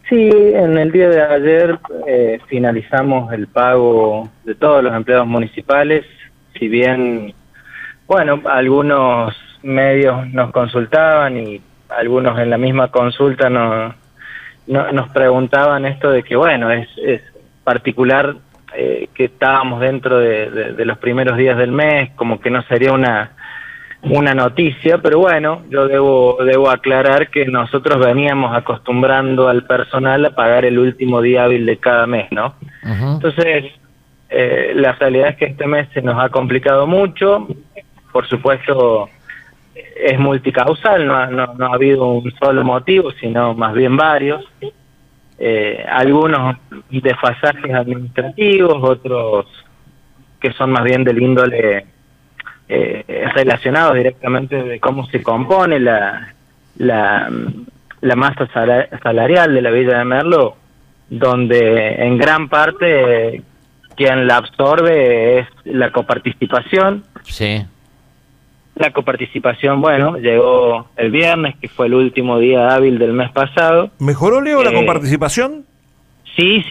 Sí, en el día de ayer finalizamos el pago de todos los empleados municipales, si bien, bueno, algunos medios nos consultaban y algunos en la misma consulta nos preguntaban esto de que, bueno, es particular que estábamos dentro de los primeros días del mes, como que no sería una noticia, pero bueno, yo debo aclarar que nosotros veníamos acostumbrando al personal a pagar el último día hábil de cada mes, ¿no? Ujú. Entonces, la realidad es que este mes se nos ha complicado mucho, por supuesto es multicausal, no ha habido un solo motivo, sino más bien varios, algunos desfasajes administrativos, otros que son más bien del índole relacionados directamente de cómo se compone la masa salarial de la Villa de Merlo, donde en gran parte quien la absorbe es la coparticipación. Sí. La coparticipación, bueno, llegó el viernes, que fue el último día hábil del mes pasado. ¿Mejoró, Leo, la coparticipación? Sí.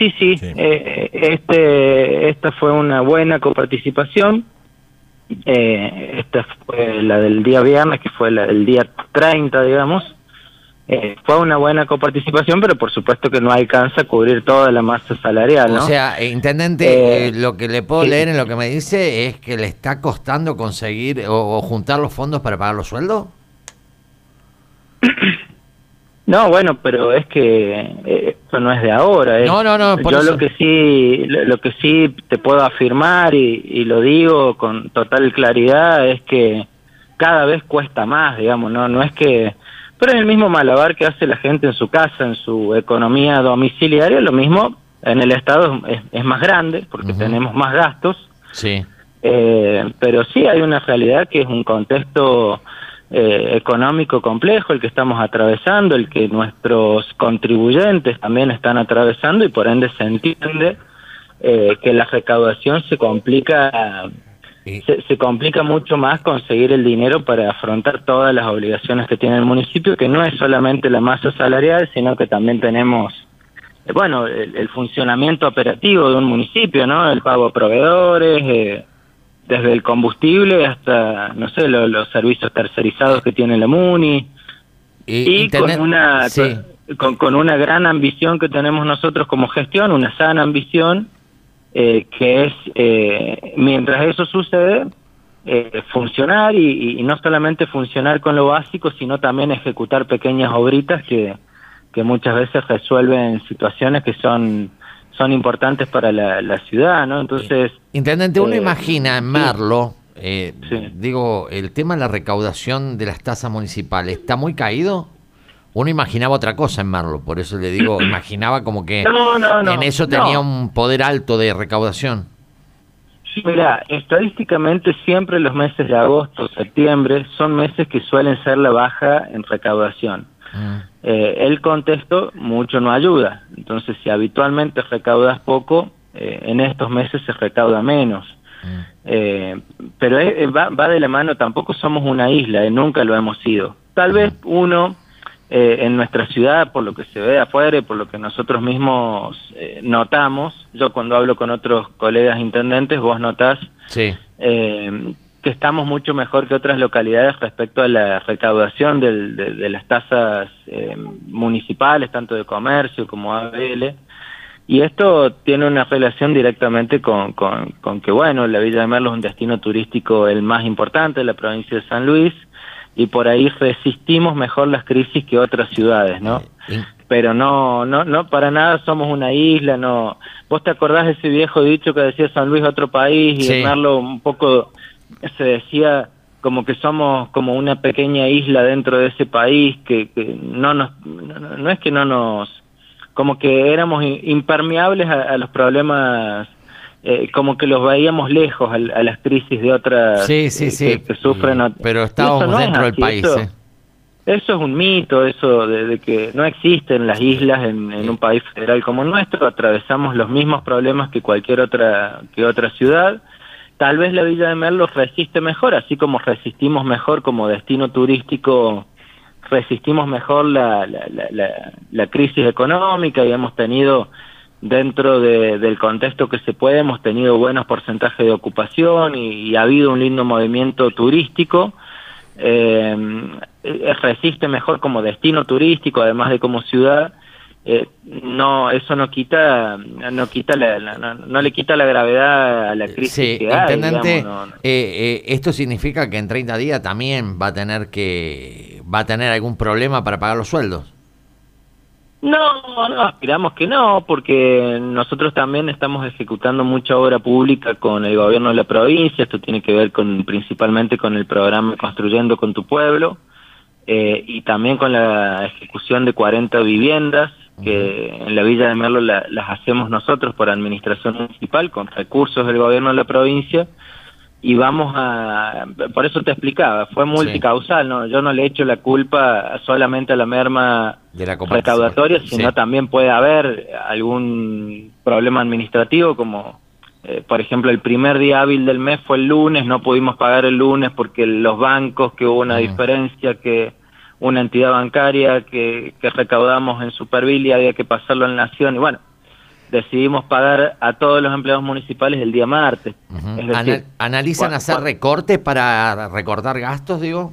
Esta fue una buena coparticipación. Esta fue la del día viernes, que fue la del día 30, digamos. Fue una buena coparticipación, pero por supuesto que no alcanza a cubrir toda la masa salarial, ¿no? O sea, intendente, lo que le puedo sí. leer en lo que me dice es que le está costando conseguir o juntar los fondos para pagar los sueldos. No, bueno, pero es que eso no es de ahora. No, por yo eso. lo que sí te puedo afirmar y lo digo con total claridad es que cada vez cuesta más, digamos, no es que, pero en el mismo malabar que hace la gente en su casa, en su economía domiciliaria, lo mismo en el Estado es más grande porque tenemos más gastos. Sí. Pero sí hay una realidad que es un contexto económico complejo el que estamos atravesando, el que nuestros contribuyentes también están atravesando, y por ende se entiende que la recaudación se complica mucho más conseguir el dinero para afrontar todas las obligaciones que tiene el municipio, que no es solamente la masa salarial, sino que también tenemos bueno, el funcionamiento operativo de un municipio, ¿no? El pago a proveedores, desde el combustible hasta, no sé, los servicios tercerizados que tiene la MUNI, y con una gran ambición que tenemos nosotros como gestión, una sana ambición, que es, mientras eso sucede, funcionar y no solamente funcionar con lo básico, sino también ejecutar pequeñas obritas que muchas veces resuelven situaciones que son importantes para la ciudad, ¿no? Entonces, intendente, uno imagina en Merlo, sí. digo, el tema de la recaudación de las tasas municipales, ¿está muy caído? Uno imaginaba otra cosa en Merlo, por eso le digo, imaginaba como que en eso tenía un poder alto de recaudación. Mira, estadísticamente siempre los meses de agosto, septiembre, son meses que suelen ser la baja en recaudación. El contexto mucho no ayuda, entonces si habitualmente recaudas poco, en estos meses se recauda menos. Pero va de la mano, tampoco somos una isla, nunca lo hemos sido. Tal vez uno en nuestra ciudad, por lo que se ve afuera y por lo que nosotros mismos notamos, yo cuando hablo con otros colegas intendentes, vos notás que estamos mucho mejor que otras localidades respecto a la recaudación de las tasas municipales, tanto de comercio como ABL, y esto tiene una relación directamente con que, bueno, la Villa de Merlo es un destino turístico el más importante de la provincia de San Luis, y por ahí resistimos mejor las crisis que otras ciudades, ¿no? Pero no para nada somos una isla, no. ¿Vos te acordás de ese viejo dicho que decía San Luis otro país? Y en Merlo un poco se decía como que somos como una pequeña isla dentro de ese país, que no es que no nos, como que éramos impermeables a los problemas, como que los veíamos lejos a las crisis de otras que sufren. Pero estábamos dentro del país. Eso es un mito, eso de que no existen las islas en un país federal como el nuestro. Atravesamos los mismos problemas que cualquier otra ciudad. Tal vez la Villa de Merlo resiste mejor, así como resistimos mejor como destino turístico resistimos mejor la crisis económica y hemos tenido, dentro del contexto que se puede, hemos tenido buenos porcentajes de ocupación y ha habido un lindo movimiento turístico. Resiste mejor como destino turístico, además de como ciudad. No, eso no le quita la gravedad a la crisis. Sí, que hay, intendente, digamos, esto significa que en 30 días también va a tener algún problema para pagar los sueldos. No, aspiramos que no, porque nosotros también estamos ejecutando mucha obra pública con el gobierno de la provincia. Esto tiene que ver principalmente con el programa Construyendo con tu Pueblo, y también con la ejecución de 40 viviendas que en la Villa de Merlo las hacemos nosotros por administración municipal con recursos del gobierno de la provincia, y por eso te explicaba, fue multicausal, ¿no? Yo no le echo la culpa solamente a la merma de la recaudatoria, sino también puede haber algún problema administrativo, como por ejemplo el primer día hábil del mes fue el lunes, no pudimos pagar el lunes porque los bancos, que hubo una diferencia, que una entidad bancaria que recaudamos en Superville había que pasarlo en Nación, y bueno, decidimos pagar a todos los empleados municipales el día martes. Es decir, ¿Analizan hacer recortes para recortar gastos, digo?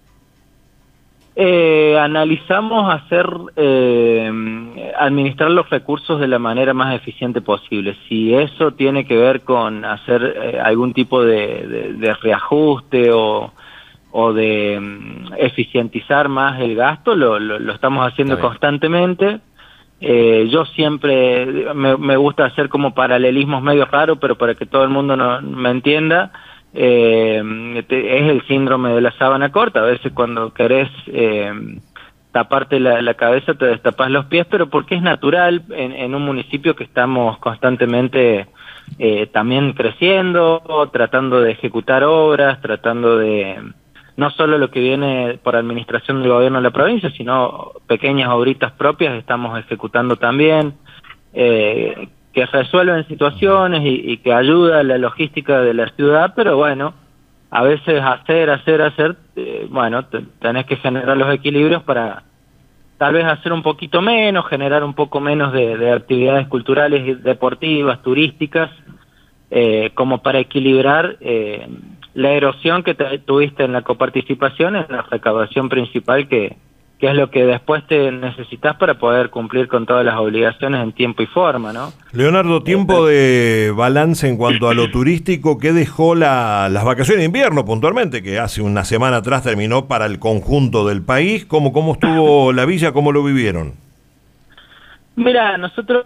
Analizamos administrar los recursos de la manera más eficiente posible. Si eso tiene que ver con hacer algún tipo de reajuste o de eficientizar más el gasto, lo estamos haciendo constantemente. Yo siempre me gusta hacer como paralelismos medio raros, pero para que todo el mundo me entienda, es el síndrome de la sábana corta. A veces cuando querés taparte la cabeza te destapas los pies, pero porque es natural en un municipio que estamos constantemente también creciendo, tratando de ejecutar obras, tratando de no solo lo que viene por administración del gobierno de la provincia, sino pequeñas obritas propias estamos ejecutando también, que resuelven situaciones y que ayuda a la logística de la ciudad, pero bueno, a veces bueno, tenés que generar los equilibrios para tal vez hacer un poquito menos, generar un poco menos de actividades culturales y deportivas, turísticas, como para equilibrar la erosión que tuviste en la coparticipación, en la recaudación principal, que es lo que después te necesitas para poder cumplir con todas las obligaciones en tiempo y forma, ¿no? Leonardo, tiempo de balance en cuanto a lo turístico, ¿qué dejó las vacaciones de invierno puntualmente, que hace una semana atrás terminó para el conjunto del país? ¿Cómo estuvo la villa? ¿Cómo lo vivieron? Mira, nosotros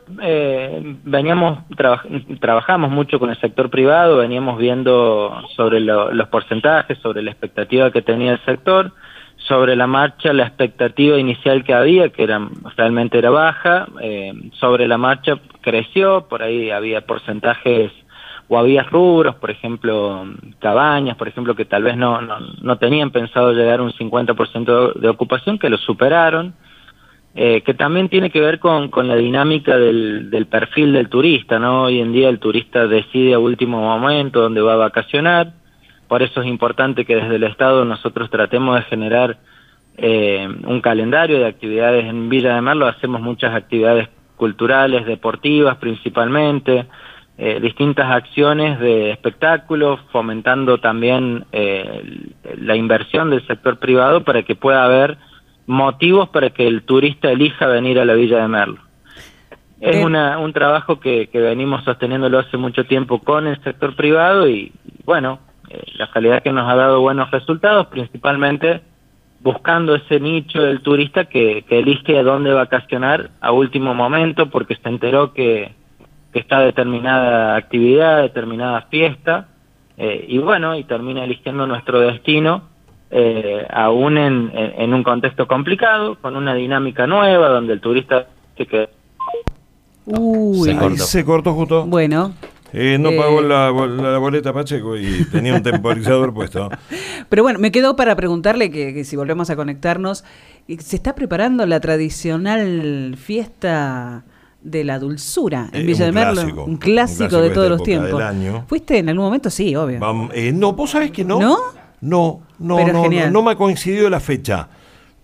trabajamos mucho con el sector privado, veníamos viendo sobre los porcentajes, sobre la expectativa que tenía el sector, sobre la marcha, la expectativa inicial que había, que realmente era baja, sobre la marcha creció, por ahí había porcentajes o había rubros, por ejemplo, cabañas, por ejemplo, que tal vez no tenían pensado llegar a un 50% de ocupación, que lo superaron. Que también tiene que ver con la dinámica del perfil del turista, ¿no? Hoy en día el turista decide a último momento dónde va a vacacionar, por eso es importante que desde el Estado nosotros tratemos de generar un calendario de actividades. En Villa de Merlo hacemos muchas actividades culturales, deportivas principalmente, distintas acciones de espectáculos, fomentando también la inversión del sector privado para que pueda haber motivos para que el turista elija venir a la Villa de Merlo. Es un trabajo que venimos sosteniéndolo hace mucho tiempo con el sector privado y bueno, la calidad que nos ha dado buenos resultados, principalmente buscando ese nicho del turista que elige a dónde vacacionar a último momento porque se enteró que está determinada actividad, determinada fiesta, y bueno, y termina eligiendo nuestro destino. Aún en un contexto complicado, con una dinámica nueva, donde el turista se cortó justo. Bueno. No pagó la boleta Pacheco y tenía un temporizador puesto. Pero bueno, me quedó para preguntarle que si volvemos a conectarnos, ¿se está preparando la tradicional fiesta de la dulzura en Villa de Merlo? Un clásico de todos los tiempos. ¿Fuiste en algún momento? Sí, obvio. No, vos sabés que no. ¿No? No me ha coincidido la fecha,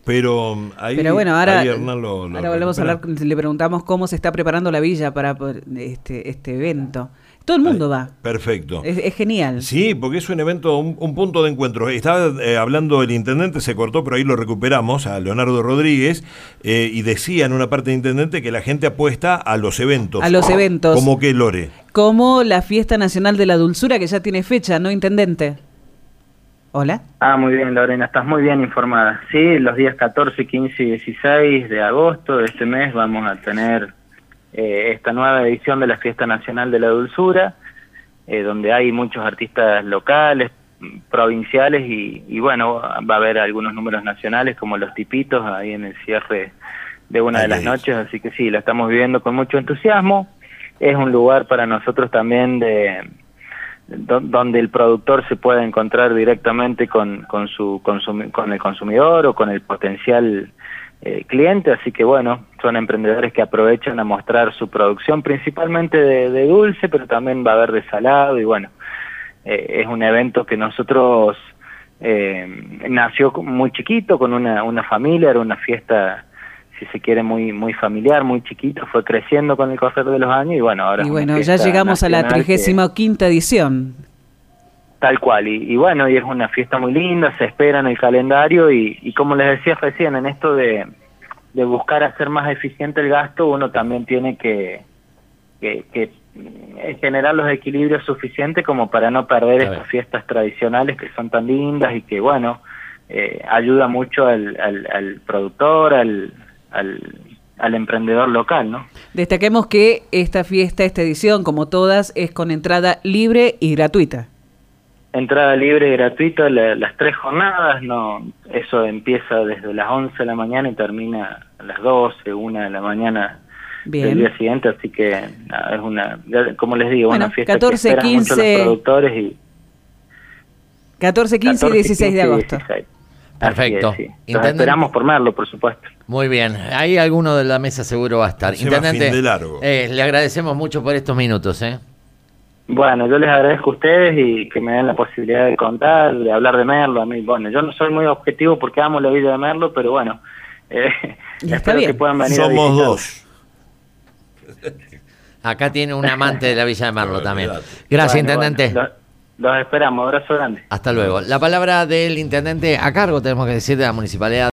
Pero bueno, ahora Hernán ahora volvemos a hablar, le preguntamos cómo se está preparando la villa para este evento. Todo el mundo va. Perfecto. Es genial. Sí, porque es un evento, un punto de encuentro. Estaba hablando el intendente, se cortó, pero ahí lo recuperamos, a Leonardo Rodríguez, y decía en una parte de intendente que la gente apuesta a los eventos. A los eventos. ¿Cómo qué, Lore? Como la Fiesta Nacional de la Dulzura, que ya tiene fecha, ¿no, intendente? Hola. Muy bien, Lorena, estás muy bien informada. Sí, los días 14, 15 y 16 de agosto de este mes vamos a tener esta nueva edición de la Fiesta Nacional de la Dulzura, donde hay muchos artistas locales, provinciales y bueno, va a haber algunos números nacionales como Los Tipitos ahí en el cierre de una de las noches, así que sí, la estamos viviendo con mucho entusiasmo. Es un lugar para nosotros también donde el productor se puede encontrar directamente con el consumidor o con el potencial cliente, así que bueno, son emprendedores que aprovechan a mostrar su producción principalmente de dulce, pero también va a haber de salado y bueno, es un evento que nosotros nació muy chiquito con una familia, era una fiesta, si se quiere, muy familiar, muy chiquito, fue creciendo con el correr de los años y bueno, ahora ya llegamos a la 35ª edición. Tal cual, y bueno, y es una fiesta muy linda, se espera en el calendario y como les decía recién, en esto de buscar hacer más eficiente el gasto, uno también tiene que generar los equilibrios suficientes como para no perder estas fiestas tradicionales que son tan lindas y que bueno, ayuda mucho al productor, al emprendedor local, ¿no? Destaquemos que esta edición, como todas, es con entrada libre y gratuita. Entrada libre y gratuita las 3 jornadas, eso empieza desde las 11 de la mañana y termina a las 12, 1 de la mañana del día siguiente, así que es como les digo, una fiesta 14, que esperan mucho los productores. 14, 15 y 16 de agosto. 16. Perfecto. Sí. Los esperamos por Merlo, por supuesto. Muy bien, ahí alguno de la mesa seguro va a estar. Intendente, fin de largo. Le agradecemos mucho por estos minutos. Bueno, yo les agradezco a ustedes y que me den la posibilidad de contar, de hablar de Merlo. A mí, bueno, yo no soy muy objetivo porque amo la villa de Merlo, pero bueno, espero que puedan venir. Somos dos. Acá tiene un amante de la villa de Merlo también. Gracias, intendente. Los esperamos, abrazo grande. Hasta luego. La palabra del intendente a cargo, tenemos que decir, de la municipalidad.